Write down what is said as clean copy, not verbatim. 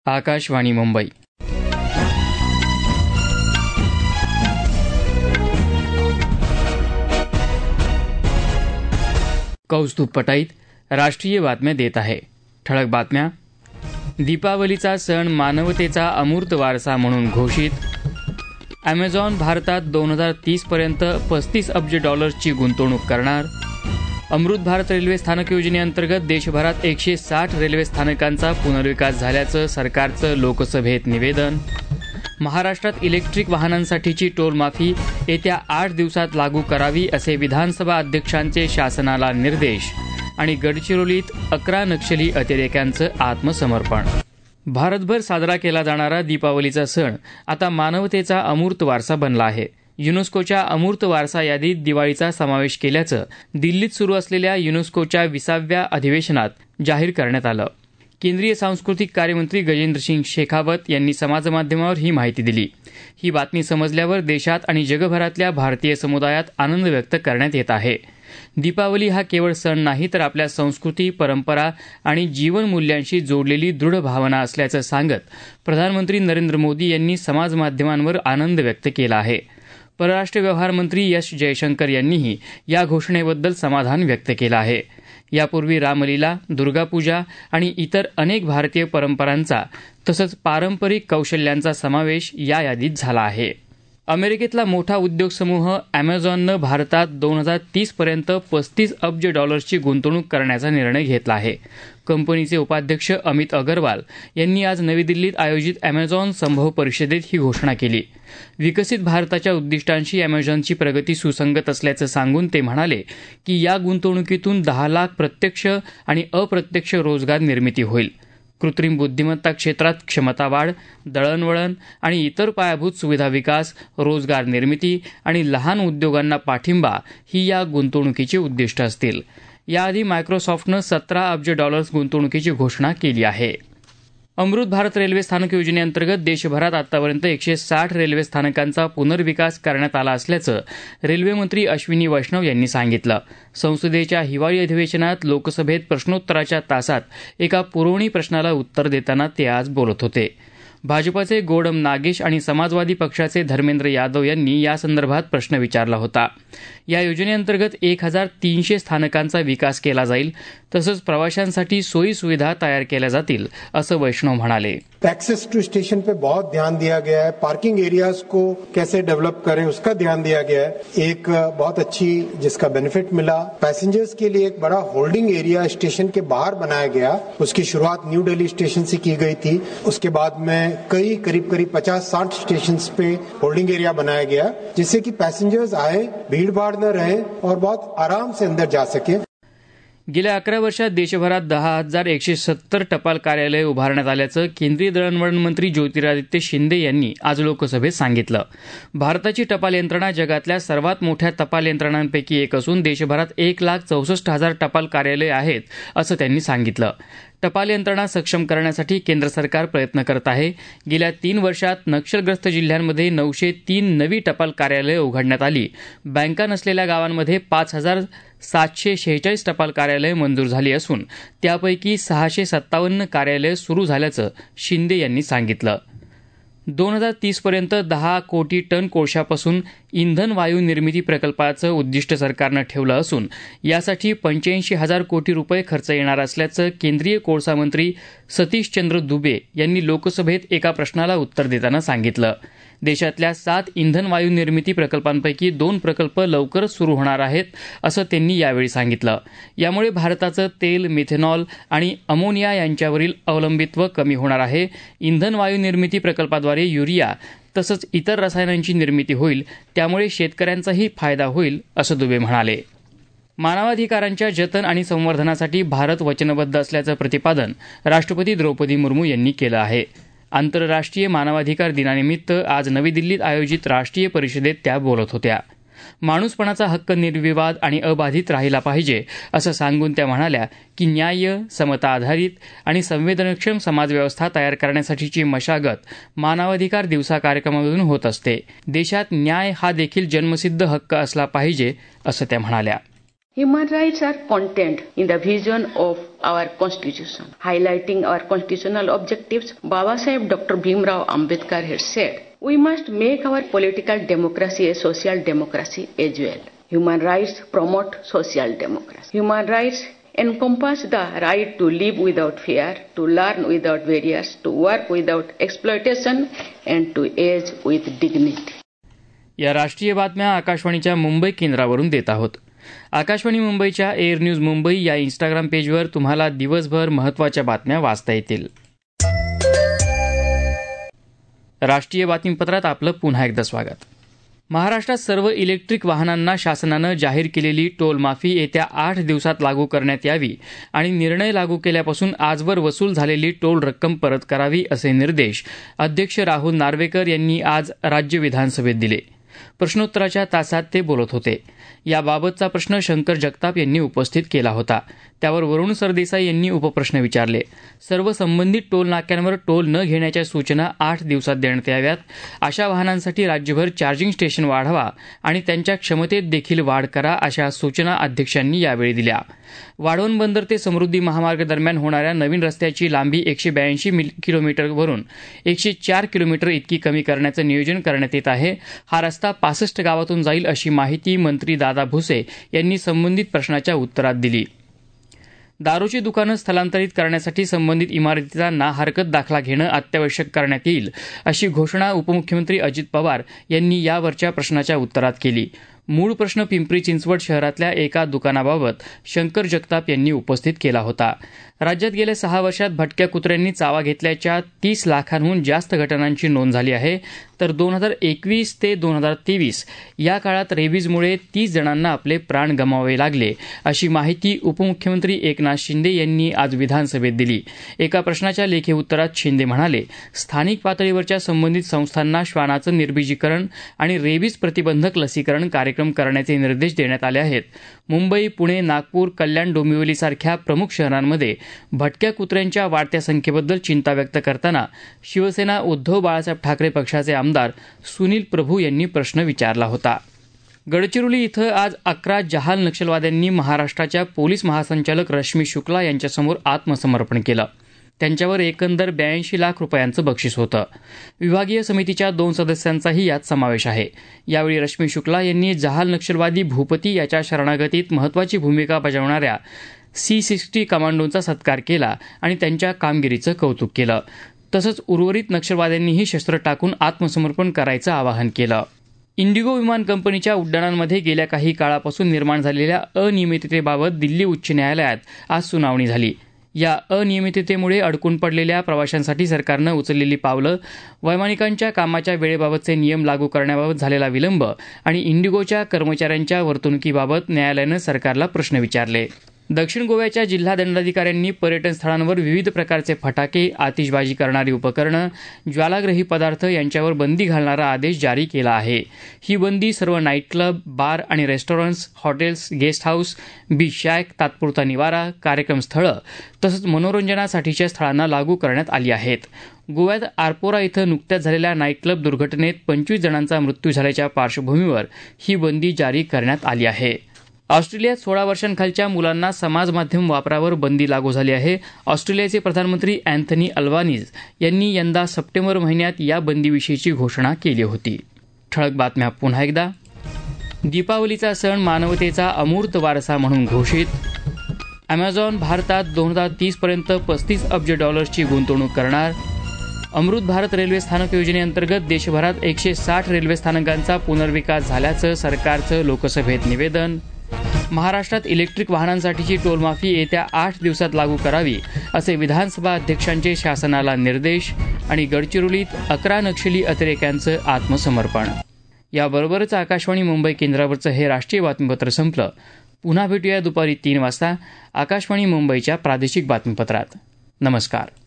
आकाशवाणी मुंबई. कौस्तुभ पटाईत राष्ट्रीय बातम्या देत आहे. ठळक बातम्या. दीपावलीचा सण मानवतेचा अमूर्त वारसा म्हणून घोषित. ॲमेझॉन भारतात 2030 पर्यंत $35 अब्ज गुंतवणूक करणार. अमृत भारत रेल्वे स्थानक योजनेअंतर्गत देशभरात 160 रेल्वे स्थानकांचा पुनर्विकास झाल्याचं सरकारचं लोकसभेत निवेदन. महाराष्ट्रात इलेक्ट्रिक वाहनांसाठीची टोलमाफी येत्या 8 दिवसात लागू करावी असे विधानसभा अध्यक्षांचे शासनाला निर्देश. आणि गडचिरोलीत 11 नक्षली अतिरेक्यांचं आत्मसमर्पण. भारतभर साजरा केला जाणारा दीपावलीचा सण आता मानवतेचा अमूर्त वारसा बनला आहे. युनेस्कोच्या अमूर्त वारसा यादीत दिवाळीचा समावेश केल्याचं दिल्लीत सुरू असलेल्या युनेस्कोच्या 20व्या अधिवेशनात जाहीर करण्यात आलं. केंद्रीय सांस्कृतिक कार्यमंत्री गजेंद्रसिंग शेखावत यांनी समाजमाध्यमावर ही माहिती दिली. ही बातमी समजल्यावर देशात आणि जगभरातल्या भारतीय समुदायात आनंद व्यक्त करण्यात येत आहे. दीपावली हा केवळ सण नाही तर आपल्या संस्कृती, परंपरा आणि जीवनमूल्यांशी जोडलेली दृढ भावना असल्याचं सांगत प्रधानमंत्री नरेंद्र मोदी यांनी समाजमाध्यमांवर आनंद व्यक्त केला आहे. परराष्ट्र व्यवहार मंत्री एस जयशंकर यांनीही या घोषणेबद्दल समाधान व्यक्त केलं आहे. यापूर्वी रामलीला, दुर्गापूजा आणि इतर अनेक भारतीय परंपरांचा तसंच पारंपरिक कौशल्यांचा समावेश या यादीत झाला आहे. अमेरिकेतला मोठा उद्योग समूह ॲमेझॉननं भारतात 2030 पर्यंत $35 अब्ज गुंतवणूक करण्याचा निर्णय घेतला आहे. कंपनीचे उपाध्यक्ष अमित अगरवाल यांनी आज नवी दिल्लीत आयोजित ॲमेझॉन संभव परिषदेत ही घोषणा केली. विकसित भारताच्या उद्दिष्टांशी ॲमेझॉनची प्रगती सुसंगत असल्याचं सांगून ते म्हणाले की या गुंतवणुकीतून 10 लाख प्रत्यक्ष आणि अप्रत्यक्ष रोजगार निर्मिती होईल. कृत्रिम बुद्धिमत्ता क्षेत्रात क्षमता वाढ, दळणवळण आणि इतर पायाभूत सुविधा विकास, रोजगार निर्मिती आणि लहान उद्योगांना पाठिंबा ही या गुंतवणुकीची उद्दिष्ट असतील. याआधी मायक्रोसॉफ्टनं $17 अब्ज गुंतवणुकीची घोषणा केली आहे. अमृत भारत रेल्वे स्थानक योजनेअंतर्गत देशभरात आतापर्यंत 160 रेल्वे स्थानकांचा पुनर्विकास करण्यात आला असल्याचं रेल्वेमंत्री अश्विनी वैष्णव यांनी सांगितलं. संसदेच्या हिवाळी अधिवेशनात लोकसभेत प्रश्नोत्तराच्या तासात एका पुरवणी प्रश्नाला उत्तर देताना ते आज बोलत होते. भाजपाचे गोडम नागेश आणि समाजवादी पक्षाचे धर्मेंद्र यादव यांनी यासंदर्भात प्रश्न विचारला होता. या योजनेअंतर्गत 1300 स्थानकांचा विकास केला जाईल तसंच प्रवाशांसाठी सोयी सुविधा तयार केल्या जातील असं वैष्णव म्हणाले. एक्सेस टू स्टेशन पे बहुत ध्यान दिया गया है. पार्किंग एरियाज को कैसे डेवलप करें उसका ध्यान दिया गया है. एक बहुत अच्छी जिसका बेनिफिट मिला. पैसेंजर्स के लिए एक बड़ा होल्डिंग एरिया स्टेशन के बाहर बनाया गया. उसकी शुरुआत न्यू दिल्ली स्टेशन से की गई थी. उसके बाद में करीब 50-60 स्टेशन पे होल्डिंग एरिया बनाया गया जिससे कि पैसेंजर्स आए, भीड़ भाड़ न रहे और बहुत आराम से अंदर जा सके. गेल्या 11 वर्षात देशभरात 10,170 टपाल कार्यालय उभारण्यात आल्याचं केंद्रीय दळणवळण मंत्री ज्योतिरादित्य शिंदे यांनी आज लोकसभेत सांगितलं. भारताची टपाल यंत्रणा जगातल्या सर्वात मोठ्या टपाल यंत्रणांपैकी एक असून देशभरात 1,64,000 टपाल कार्यालय आहेत असं त्यांनी सांगितलं. टपाल यंत्रणा सक्षम करण्यासाठी केंद्र सरकार प्रयत्न करत आहे. गेल्या 3 वर्षात नक्षलग्रस्त जिल्ह्यांमध्ये 903 नवी टपाल कार्यालयं उघडण्यात आली. बँका नसलेल्या गावांमध्ये 5,746 टपाल कार्यालयं मंजूर झाली असून त्यापैकी 657 कार्यालयं सुरू झाल्याचं शिंदे यांनी सांगितलं. 2030 पर्यंत 10 कोटी टन कोळशापासून इंधन वायू निर्मिती प्रकल्पाचं उद्दिष्ट सरकारनं ठेवलं असून यासाठी 85,000 कोटी रुपये खर्च येणार असल्याचं केंद्रीय कोळसा मंत्री सतीशचंद्र दुबे यांनी लोकसभेत एका प्रश्नाला उत्तर देताना सांगितलं. देशातल्या 7 इंधन वायू निर्मिती प्रकल्पांपैकी 2 प्रकल्प लवकरच सुरू होणार आहेत असं त्यांनी यावेळी सांगितलं. यामुळे भारताचं तेल, मिथेनॉल आणि अमोनिया यांच्यावरील अवलंबित्व कमी होणार आहे. इंधन वायू निर्मिती प्रकल्पाद्वारे युरिया तसंच इतर रसायनांची निर्मिती होईल. त्यामुळे शेतकऱ्यांचाही फायदा होईल असं दुबे म्हणाले. मानवाधिकारांच्या जतन आणि संवर्धनासाठी भारत वचनबद्ध असल्याचं प्रतिपादन राष्ट्रपती द्रौपदी मुर्मू यांनी केलं आहे. आंतरराष्ट्रीय मानवाधिकार दिनानिमित्त आज नवी दिल्लीत आयोजित राष्ट्रीय परिषदेत त्या बोलत होत्या. माणूसपणाचा हक्क निर्विवाद आणि अबाधित राहिला पाहिजे असं सांगून त्या म्हणाल्या की न्याय्य, समता आधारित आणि संवेदनक्षम समाजव्यवस्था तयार करण्यासाठीची मशागत मानवाधिकार दिवसा कार्यक्रमामधून होत असते. देशात न्याय हा देखील जन्मसिद्ध हक्क असला पाहिजे असं त्या म्हणाल्या. Human rights are contained in the vision of our Constitution. Highlighting our constitutional objectives, Babasaheb Dr. Bhimrao Ambedkar had said, we must make our political democracy a social democracy as well. Human rights promote social democracy. Human rights encompass the right to live without fear, to learn without barriers, to work without exploitation, and to age with dignity. या राष्ट्रीय बातम्या आकाशवाणीच्या मुंबई केंद्रावरून देत आहोत. आकाशवाणी मुंबईच्या air news Mumbai या Instagram पेजवर तुम्हाला दिवसभर महत्त्वाच्या बातम्या वाचता येतील. राष्ट्रीय बातमीपत्रात आपलं पुन्हा एकदा स्वागत. महाराष्ट्रात सर्व इलेक्ट्रिक वाहनांना शासनानं जाहीर केलेली टोल माफी येत्या 8 दिवसात लागू करण्यात यावी आणि निर्णय लागू केल्यापासून आजवर वसूल झालेली टोल रक्कम परत करावी असे निर्देश अध्यक्ष राहुल नार्वेकर यांनी आज राज्य विधानसभेत दिले. प्रश्नोत्तराच्या तासात ते बोलत होते. याबाबतचा प्रश्न शंकर जगताप यांनी उपस्थित केला होता. त्यावर वरुण सरदेसाई यांनी उपप्रश्न विचारले. सर्व संबंधित टोल नाक्यांवर टोल न घेण्याच्या सूचना 8 दिवसात देण्यात याव्यात. अशा वाहनांसाठी राज्यभर चार्जिंग स्टेशन वाढवा आणि त्यांच्या क्षमतेत देखील वाढ करा अशा सूचना अध्यक्षांनी यावेळी दिल्या. वाढवण बंदर ते समृद्धी महामार्ग दरम्यान होणाऱ्या नवीन रस्त्याची लांबी 182 किलोमीटरवरून 104 किलोमीटर इतकी कमी करण्याचं नियोजन करण्यात येत आहे. हा रस्ता 65 गावातून जाईल अशी माहिती मंत्री दादा भुसे यांनी संबंधित प्रश्नाच्या उत्तरात दिली. दारूची दुकानं स्थलांतरित करण्यासाठी संबंधित इमारतीचा ना हरकत दाखला घेणं अत्यावश्यक करण्यात येईल अशी घोषणा उपमुख्यमंत्री अजित पवार यांनी यावरच्या प्रश्नाच्या उत्तरात केली. मूळ प्रश्न पिंपरी चिंचवड शहरातल्या एका दुकानाबाबत शंकर जगताप यांनी उपस्थित केला होता. राज्यात गेल्या 6 वर्षात भटक्या कुत्र्यांनी चावा घेतल्याच्या 30 लाखांहून जास्त घटनांची नोंद झाली आहे. तर 2021 ते 2023 या काळात रेबीजमुळे 30 जणांना आपले प्राण गमावावे लागले अशी माहिती उपमुख्यमंत्री एकनाथ शिंदे यांनी आज विधानसभेत दिली. एका प्रश्नाच्या लेखी उत्तरात शिंदे म्हणाले, स्थानिक पातळीवरच्या संबंधित संस्थांना श्वानाचं निर्बीजीकरण आणि रेबीज प्रतिबंधक लसीकरण कार्यक्रम करण्याचे निर्देश देण्यात आले आहेत. मुंबई, पुणे, नागपूर, कल्याण, डोंबिवलीसारख्या प्रमुख शहरांमध्ये भटक्या कुत्र्यांच्या वाढत्या संख्येबद्दल चिंता व्यक्त करताना शिवसेना उद्धव बाळासाहेब ठाकरे पक्षाचे आमदार सुनील प्रभू यांनी प्रश्न विचारला होता. गडचिरोली इथं आज 11 जहाल नक्षलवाद्यांनी महाराष्ट्राच्या पोलीस महासंचालक रश्मी शुक्ला यांच्यासमोर आत्मसमर्पण केलं. त्यांच्यावर एकंदर 82 लाख रुपयांचं बक्षीस होतं. विभागीय समितीच्या 2 सदस्यांचाही यात समावेश आहे. यावेळी रश्मी शुक्ला यांनी जहाल नक्षलवादी भूपती याच्या शरणागतीत महत्त्वाची भूमिका बजावणाऱ्या C-60 कमांडोंचा सत्कार केला आणि त्यांच्या कामगिरीचं कौतुक केलं. तसंच उर्वरित नक्षलवाद्यांनीही शस्त्र टाकून आत्मसमर्पण करायचं आवाहन केलं. इंडिगो विमान कंपनीच्या उड्डाणांमध्ये गेल्या काही काळापासून निर्माण झालेल्या अनियमिततेबाबत दिल्ली उच्च न्यायालयात आज सुनावणी झाली. या अनियमिततेमुळे अडकून पडलेल्या प्रवाशांसाठी सरकारनं उचललेली पावलं, वैमानिकांच्या कामाच्या वेळेबाबतचे नियम लागू करण्याबाबत झालेला विलंब आणि इंडिगोच्या कर्मचाऱ्यांच्या वर्तणुकीबाबत न्यायालयानं सरकारला प्रश्न विचारले. दक्षिण गोव्याच्या जिल्हा दंडाधिकाऱ्यांनी पर्यटन स्थळांवर विविध प्रकारचे फटाके, आतिषबाजी करणारी उपकरणं, ज्वालाग्रही पदार्थ यांच्यावर बंदी घालणारा आदेश जारी केला आहे. ही बंदी सर्व नाईट क्लब, बार आणि restaurants, hotels, guest house, beach shack, तात्पुरता निवारा, कार्यक्रम स्थळं तसंच मनोरंजनासाठीच्या स्थळांना लागू करण्यात आली आहेत. गोव्यात आरपोरा इथं नुकत्याच झालेल्या नाईट क्लब दुर्घटनेत 25 जणांचा मृत्यू झाल्याच्या पार्श्वभूमीवर ही बंदी जारी करण्यात आली आहे. ऑस्ट्रेलियात 16 वर्षांखालच्या मुलांना समाज माध्यम वापरावर बंदी लागू झाली आहे. ऑस्ट्रेलियाचे प्रधानमंत्री अँथनी अल्बानीज यांनी यंदा सप्टेंबर महिन्यात या बंदीविषयीची घोषणा केली होती. ठळक बातम्या पुन्हा एकदा. दीपावलीचा सण मानवतेचा अमूर्त वारसा म्हणून घोषित. अमेझॉन भारतात 2030 पर्यंत $35 अब्ज गुंतवणूक करणार. अमृत भारत रेल्वे स्थानक योजनेअंतर्गत देशभरात 160 रेल्वे स्थानकांचा पुनर्विकास झाल्याचं सरकारचं लोकसभेत निवेदन. महाराष्ट्रात इलेक्ट्रिक वाहनांसाठीची टोलमाफी येत्या 8 दिवसात लागू करावी असे विधानसभा अध्यक्षांचे शासनाला निर्देश. आणि गडचिरोलीत 11 नक्षली अतिरेक्यांचं आत्मसमर्पण. याबरोबरच आकाशवाणी मुंबई केंद्रावरचं हे राष्ट्रीय बातमीपत्र संपलं. पुन्हा भेटूया दुपारी 3 वाजता आकाशवाणी मुंबईच्या प्रादेशिक बातमीपत्रात. नमस्कार.